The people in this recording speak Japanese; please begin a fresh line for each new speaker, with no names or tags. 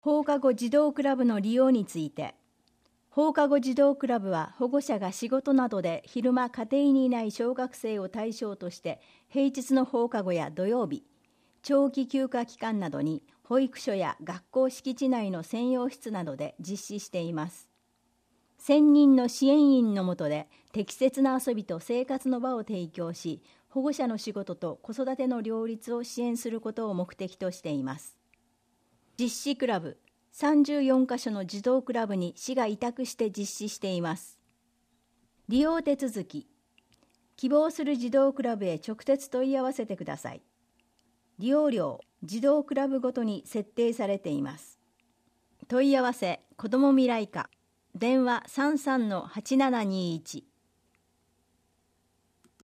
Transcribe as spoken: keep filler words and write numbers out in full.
放課後児童クラブの利用について。放課後児童クラブは保護者が仕事などで昼間家庭にいない小学生を対象として平日の放課後や土曜日、長期休暇期間などに保育所や学校敷地内の専用室などで実施しています。専任の支援員の下で適切な遊びと生活の場を提供し、保護者の仕事と子育ての両立を支援することを目的としています。実施クラブ、さんじゅうよんカ所の児童クラブに市が委託して実施しています。利用手続き、希望する児童クラブへ直接問い合わせてください。利用料、児童クラブごとに設定されています。問い合わせ、子ども未来課、電話 さんさんのはちななにいち